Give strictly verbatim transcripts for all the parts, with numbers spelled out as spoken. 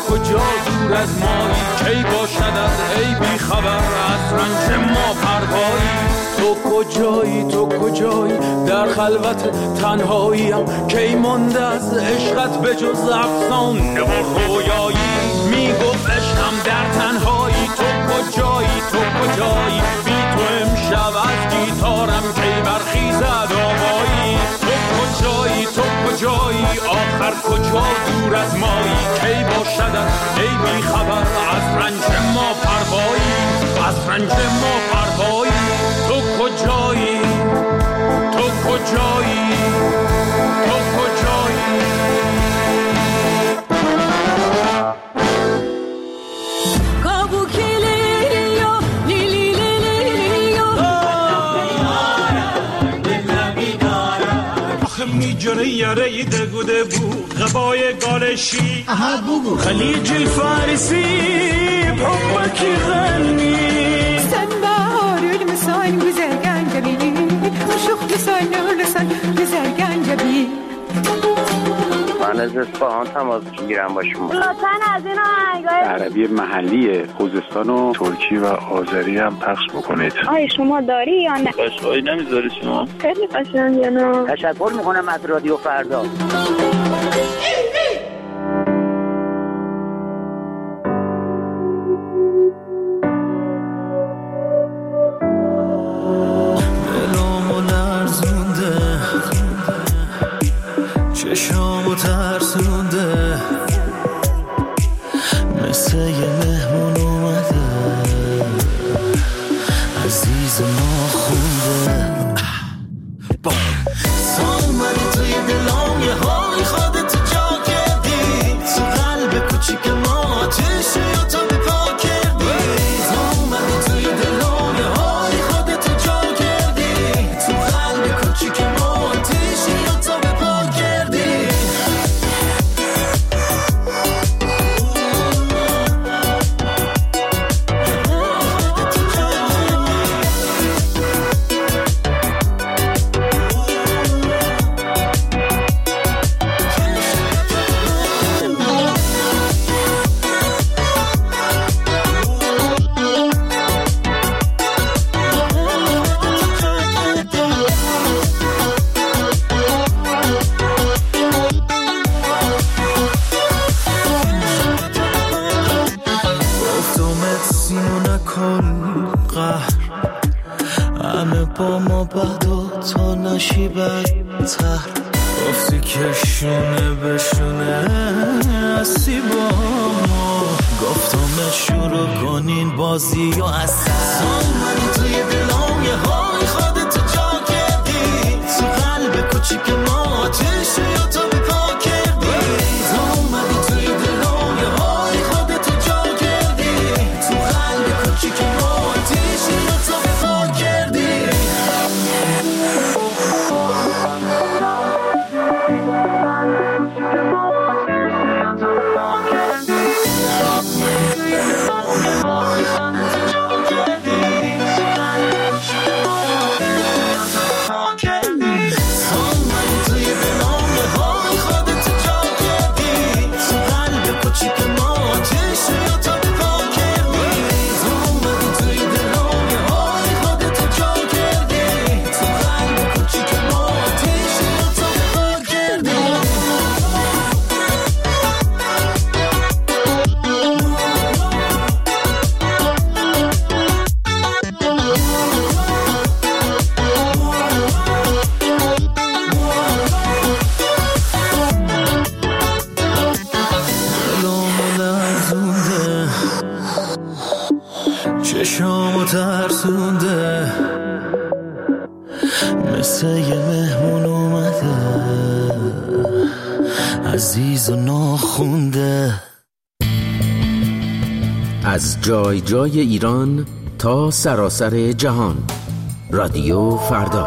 کجا دور از مایی، کی باشد از ای بی خبر از رنج ما پروایی. تو کجایی تو کجایی در خلوت تنهاییم، کی مانده از عشقت به جز افسانه و رویایی. میگفت عشقم در تنهایی، تو کجایی تو کجایی، بی تو امشب از گیتارم کی برخیزد آوایی. تو کجایی تو کجایی آخر کجا دور از مایی، کی باشد ای بی خبر از رنج ما پروایی، از رنج ما پروایی. تو کجایی تو کجایی تو کجایی. میجره یاره دگوده بو غبای گالشی خلیج الفارسی بحبك غني سنبار المسان güzel جبی عشق لسان لسان güzel جبی. من از اصفهان تماس میگیرم با شما. لطفاً از این آهنگای عربی محلی خوزستان و ترکی و آذری هم پخش بکنید. آیا شما داری یا نه؟ قشقایی نمیذاری شما؟ خیلی قشنگه نه؟ تشکر میکنم از رادیو فردا. دلمو لرزونده چشامو ترسونده مثل یه مهمون اومده عزیز ما خونده سامنی توی دلام یه های خودت جا کردی تو قلب کوچیک ما آتیشی و تا به پا کردی. سامنی توی دلام یه های خودت جا کردی تو قلب کوچیک ما آتیشی و تا به پا کردی. همه با ما بعد و تا نشی بدتر گفتی که شونه بشونه هستی با ما گفتم شروع کنین بازی و اصلا سامنی توی دلام یه های خودت جا کردی تو قلب کوچیک ما آتیشی و تا به پا کردی. سامنی توی دلام یه های خودت جا کردی تو قلب کوچیک ما آتیشی و تا به پا کردی. چشامو ترسونده مثل یه مهمون اومده عزیز و ناخونده. از جای جای ایران تا سراسر جهان، رادیو فردا.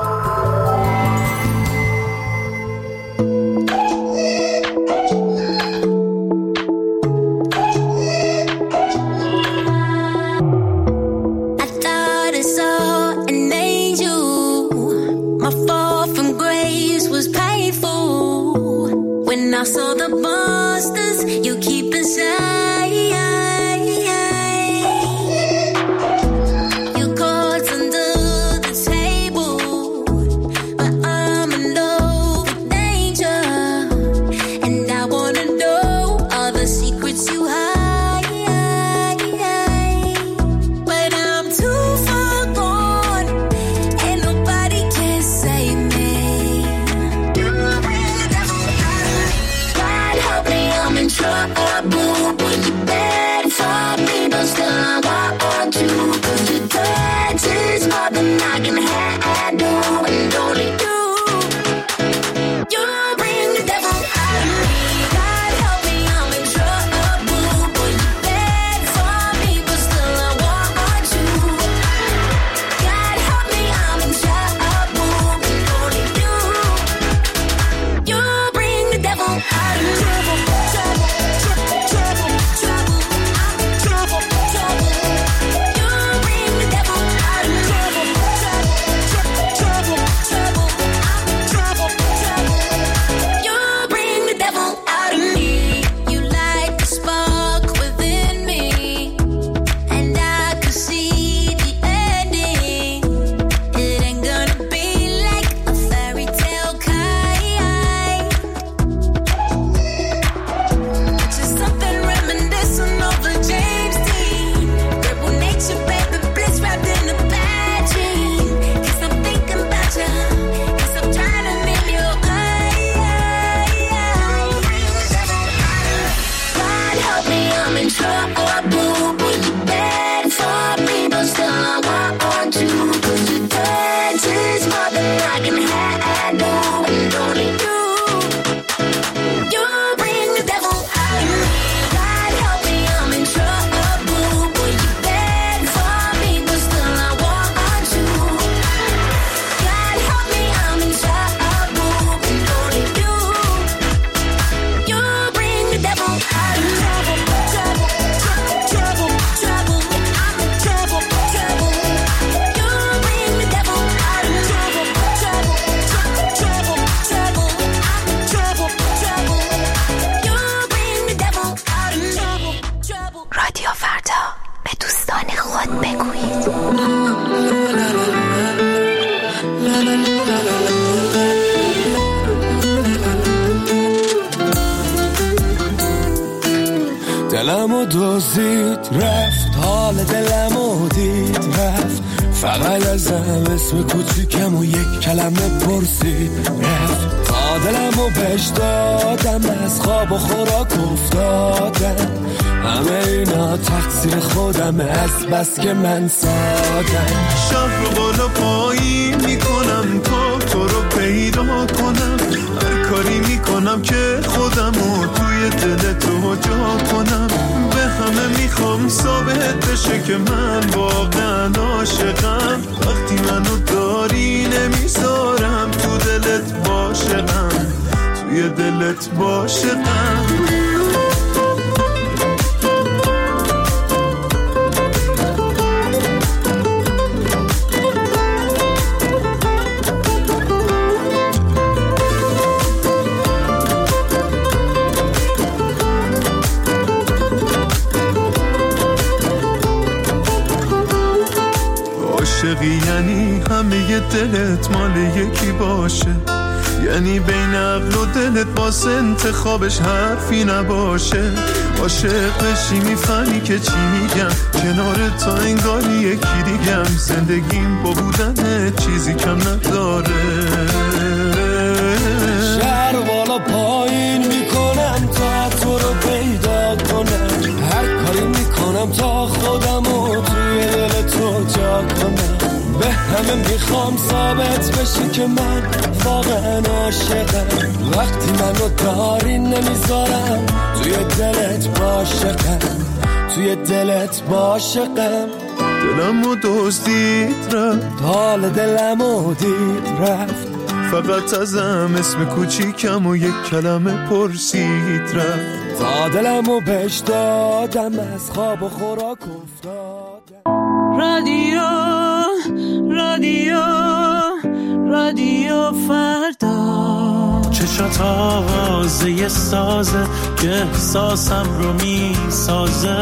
I saw the monsters you keep inside دلمو دزدید رفت، حال دلمو دید رفت، فقط ازم اسم کوچیکم و یک کلمه پرسید رفت. تا دلمو بهش دادم از خواب و خوراک افتادم، همه اینا تقصیر خودمه از بس که من سادم. شهر رو بالا پایین میکنم تا تو رو پیدا کنم، هر کاری میکنم که خودمو توی دل تو جا کنم. به همه میخوام ثابت بشه که من واقعا عاشقم، وقتی منو داری نمیذارم تو دلت باشقم، توی دلت باشقم. یعنی همه دلت مال یکی باشه، یعنی بین عقل و دلت واسه انتخابش حرفی نباشه. عاشق بشی میفهمی که چی میگم، کنار تا انگاری یکی دیگم، زندگیم با بودن چیزی کم نداره. شهر بالا پایین میکنم تا تو رو پیدا کنم، هر کاری میکنم تا خودمو توی دل تو جا کنم. به همه میخوام ثابت بشی که من واقعا عاشقم، وقتی منو داری نمیذارم توی دلت باشقم، توی دلت باشقم. دلمو دزدید رفت، حال دلمو دید رفت، فقط ازم اسم کوچیکم و یک کلمه پرسید رفت. تا دلمو بهش دادم از خواب و خوراک افتادم. رادیو رادیو رادیو فردا، چشات آوازه یه سازه که احساسم رو می سازه،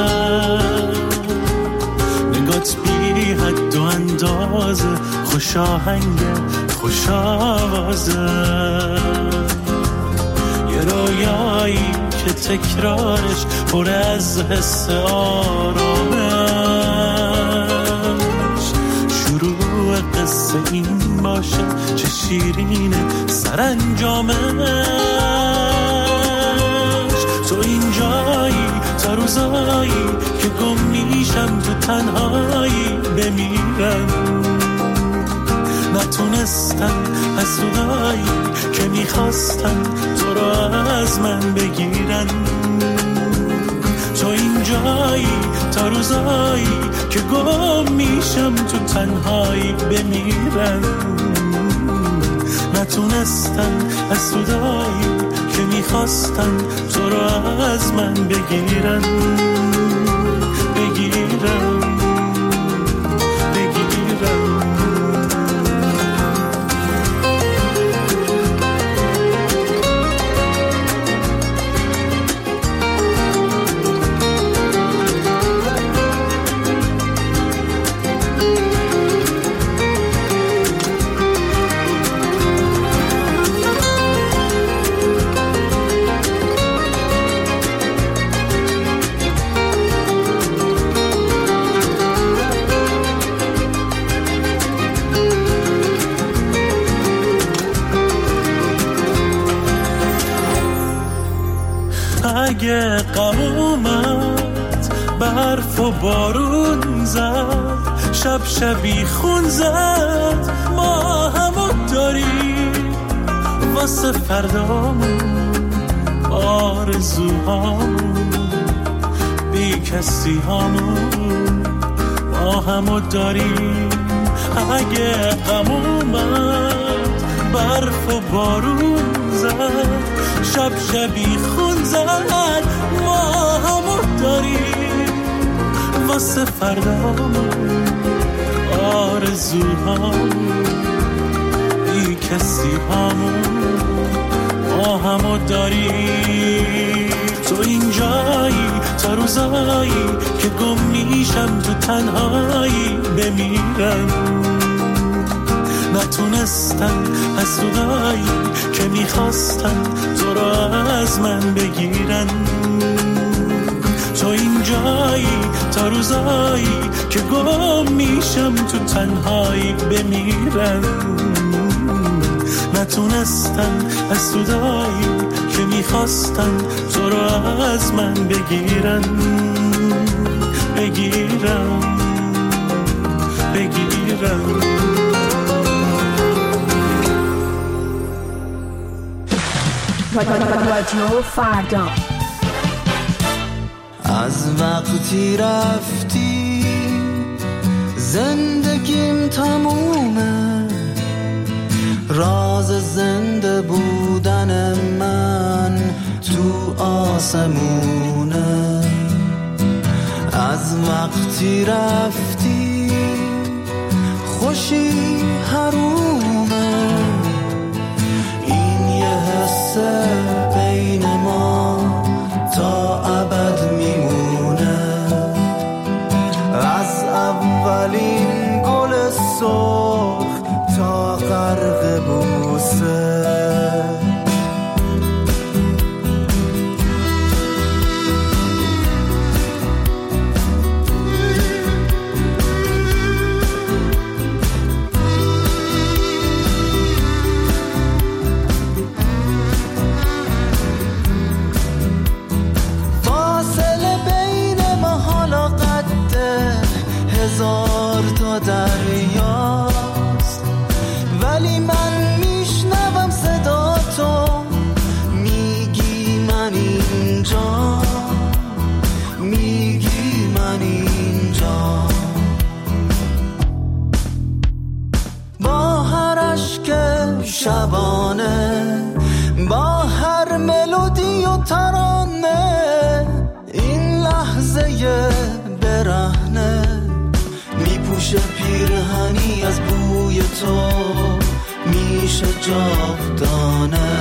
نگات بی حد و اندازه، خوش آهنگه خوش آوازه، یه رویایی که تکرارش پر از حس آرامه، قصه این باشه چه شیرینه سرانجامش. تو اینجایی تا روزایی که گم میشم تو تنهایی بمیرم، نتونستم حسودایی که میخواستم تو رو از من بگیرن. تو اینجایی تا روزایی که گم میشم تو تنهایی بمیرم، نتونستم حسودایی که میخواستم تو رو از من بگیرن بگیرن بگیرن. اگه غم اومد برف و بارون زد، شب شبی خون زد، ما همو داریم واسه فردامون، آرزوهامون بی کسی هامون، ما همو داریم. اگه غم اومد برف و بارون زد، شب شبی خون زد، ما همو داریم واسه فردامون، آرزوهامون بی کسی هامون، ما همو داریم. تو اینجایی تا روزایی که گم میشم تو تنهایی بمیرم، نتونستم حسودایی که میخواستم تو را از من بگیرن. اونجایی تا روزایی که گم میشم تو تنهایی بمیرم، نتونستن از سودایی که میخواستن تو رو از من بگیرن بگیرم بگیرم. رادیو فردا. از وقتی رفتی زندگیم تمومه، راز زنده بودن من تو آسمونه. از وقتی رفتی خوشی حرومه، این یه حس بین ما تا ابد میمونه. از اولین گل سرخ تا غرق بوسه، هزار تا دریاست ولی من میشنوم صدا تو، میگی من اینجا، میگی من اینجا. با هر عشق شبانه، با هر ملودی و ترانه، این لحظه برهنه میپوشه پیرهنی از بوی تو، میشه جاودانه.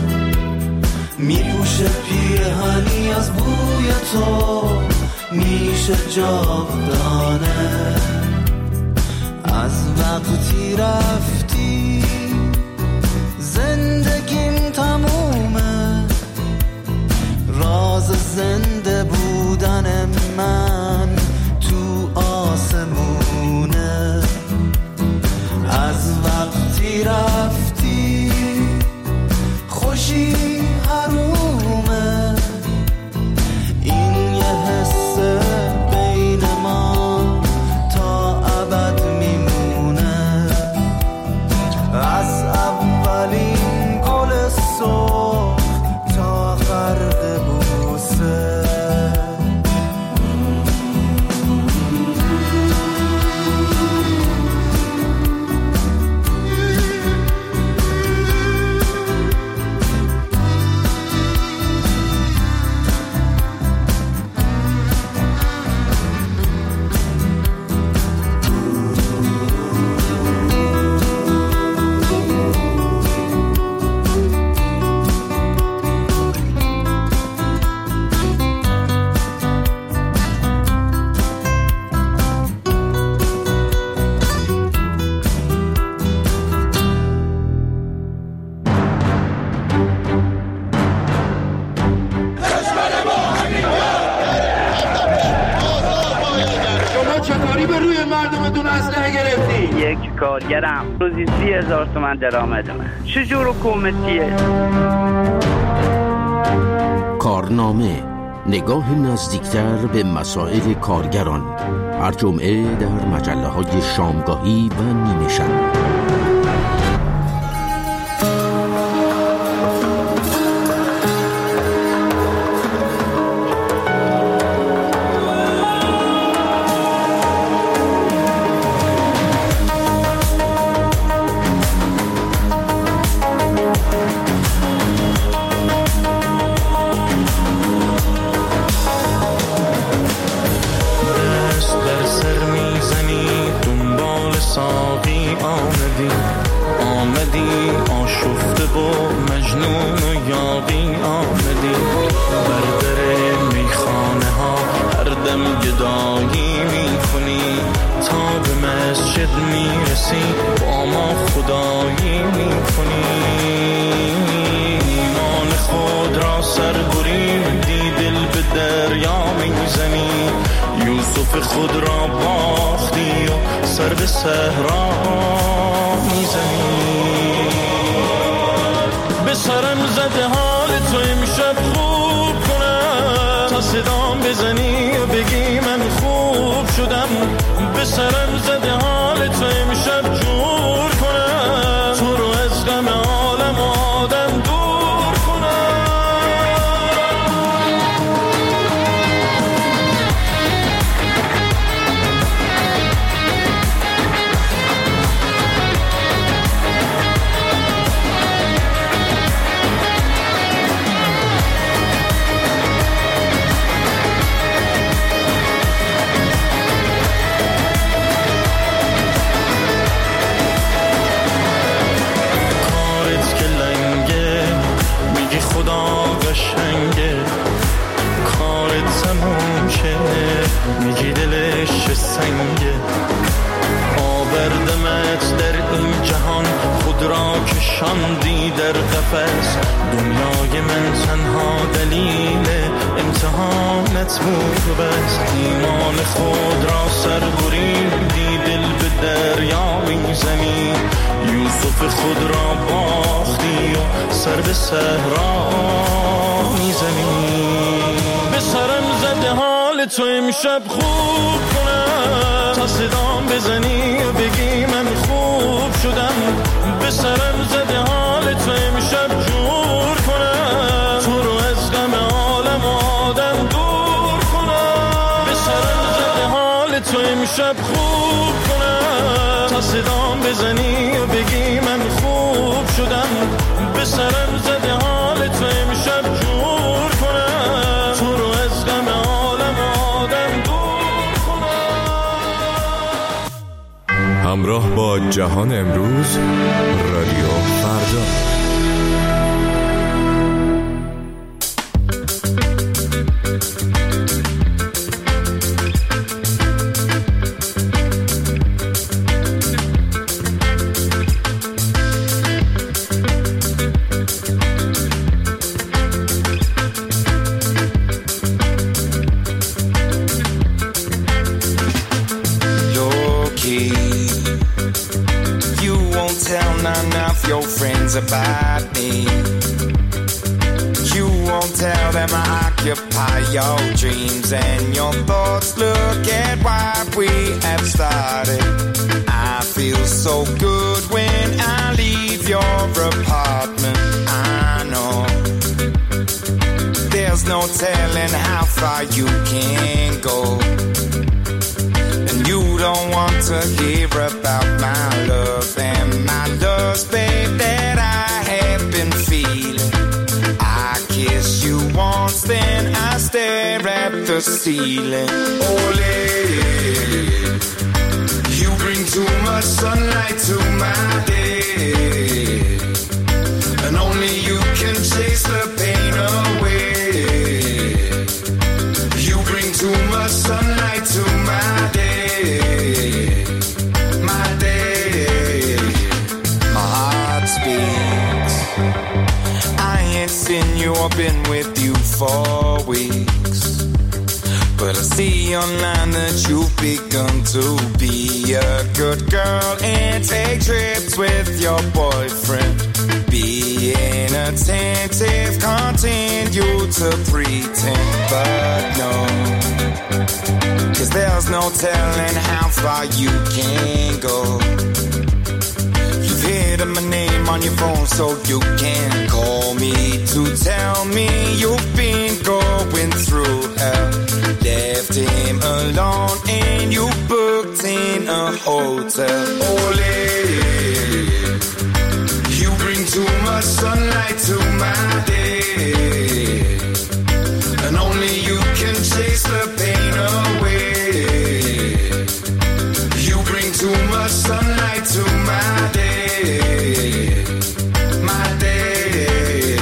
میپوشه پیرهنی از بوی تو، میشه جاودانه. از وقتی رفتی زندگیم تمومه، راز زنده بودن من تو آسمونه. از وقتی رفتی خوشی حرومه، این یه حس بین ما تا ابد میمونه. از اولین گل سرخ تا غرق بوسه. کارگرم روزی سی هزار تومن درآمد من. چجور حکومتیه؟ کارنامه، نگاه نزدیکتر به مسائل کارگران، هر جمعه در مجله های شامگاهی و نیمه شب. ایمان خود را سر بریم، دی دل به دریا میزنیم. خود را باختی و سر به صحرا میزنی. به سرم زده حال تو امشب خوب کنم تا صدام بزنی و بگی من خوب شدم. به سرم زده حال تو امشب جور کنم تو رو از غم عالم آدم دور کنم. قشنگه کارت تموم شه میگی دلش چه سنگه. آوردمت در این جهان خود را کشاندی در قفس. دنیای من تنها دلیل امتحانت بود بس. ایمان خود را سر بریدی دل به دریا میزنی. یوسف خود را باختی و سر به صحرا میزنی. به سرم زده حال تو امشب خوب کنم تا صدام بزنی و بگی من خوب شدم. به سرم زده حال تو امشب جور کنم تو رو از غم عالم آدم دور کنم. به سرم زده حال تو امشب خوب کنم تا صدام بزنی و بگی من خوب شدم. به سرم زده حال تو امشب جور کنم تو رو از غم عالم آدم دور کنم. همراه با جهان امروز رادیو فردا. About me, you won't tell them I occupy your dreams and your thoughts. Look at what we have started. I feel so good when I leave your apartment. I know there's no telling how far you can go, and you don't want to hear about my love and my lust, babe, that I have been feeling. I kiss you once, then I stare at the ceiling. Ole, you bring too much sunlight to my day, and only you can chase the pain away. You bring too much sunlight to my day, my day. My heart speaks. I ain't seen you or been with you for weeks, but I see online that you've begun to be a good girl and take trips with your boyfriend. Being attentive, continue to pretend, but no, 'cause there's no telling how far you can go. You've hidden my name on your phone so you can call me to tell me you've been going through hell. Left him alone and you booked in a hotel. Ole, you bring too much sunlight to my day, and only you can chase the pain away. You bring too much sunlight to my day, my day.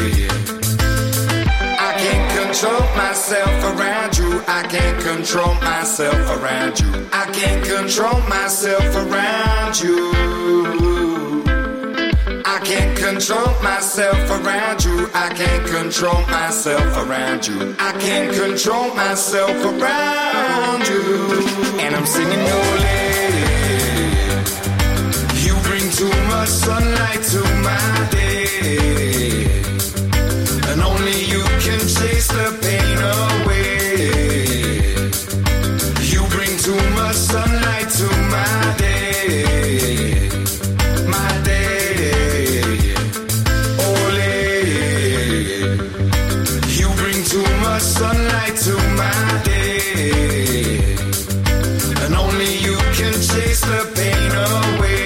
I can't control myself around you. I can't control myself around you. I can't control myself around you. I can't control myself around you. I can't control myself around you. I can't control myself around you. And I'm singing no lady. You bring too much sunlight to my day, and only you can chase the pain away. You bring too much sunlight to my day, my day. Ole, you bring too much sunlight to my day, and only you can chase the pain away.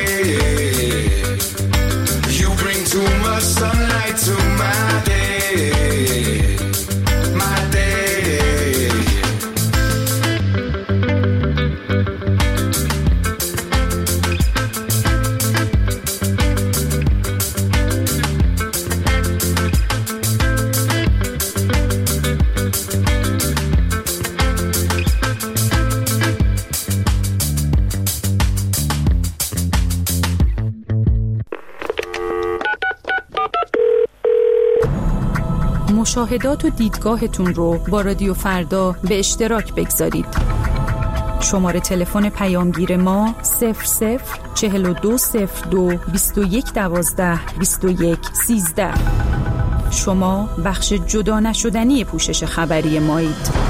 You bring too much sunlight to my day, my day. مشاهدات و دیدگاهتون رو با رادیو فردا به اشتراک بگذارید. شماره تلفن پیامگیر ما صفر صفر چهل و دو صفر دو بیست و یک دوازده بیست و یک سیزده. شما بخش جدا نشدنی پوشش خبری مایید.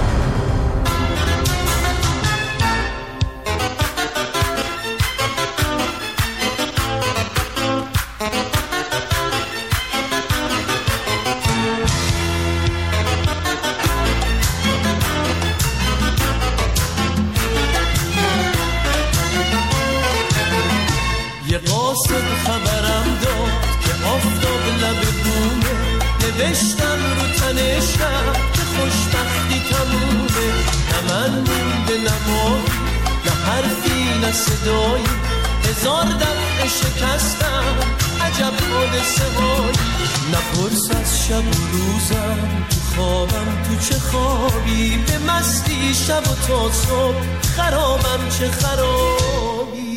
نوشتم رو تنشم که خوشبختی تمومه، نه من مونده نه مایی، نه حرفی نه صدایی، هزار دفعه شکستم عجب حادثه هایی. نپرس از شب و روزم تو خوابم تو چه خوابی، به مستی شب و تا صبح خرابم چه خرابی.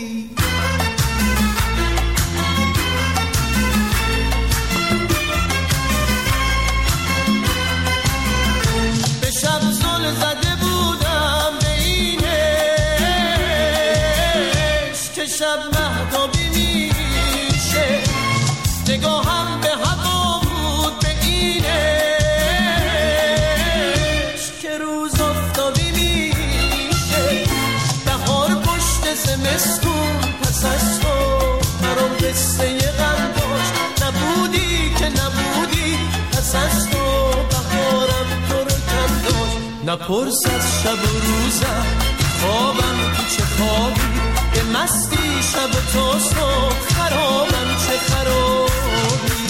زده بودم به این عشق که شب مهتابی میشه، نگاهم به هوا بود به این عشق که روز آفتابی میشه. بهار پشت زمستون پس از تو برام قصه غم داشت، نبودی که نبودی پس از تو بهارم تو رو کم داشت. نپرس از شب و روزم خوابم تو چه خوابی، به مستی شب و تا صبح خرابم چه خرابی.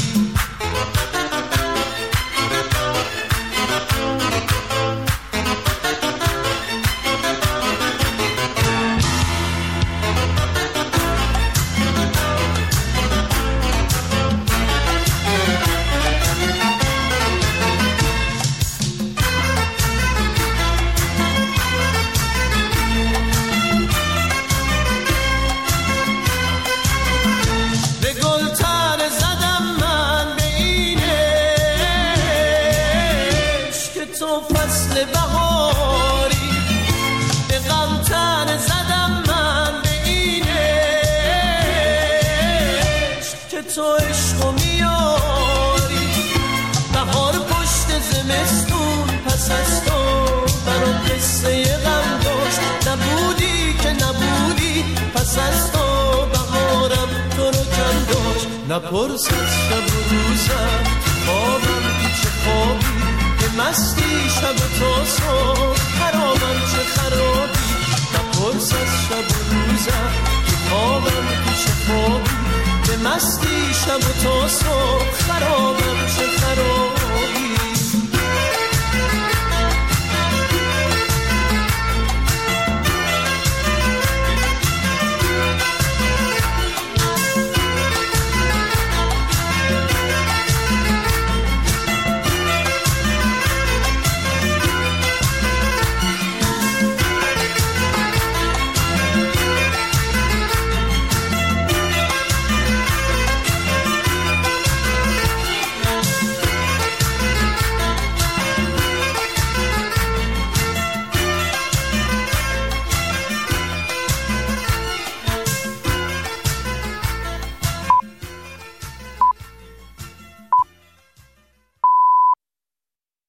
تو عشقو میاری، بهار پشت زمستون پس از تو برام قصه غم داشت، نبودی که نبودی پس از تو بهارم تو رو کم داشت. نپرس از شب و روزم خوابم تو چه خوابی، که مستی شب و تا صبح خرابم چه خرابی. نپرس از شب و روزم خوابم تو چه خوابی، به مستی شب و تا صبح خرابم چه خرابی.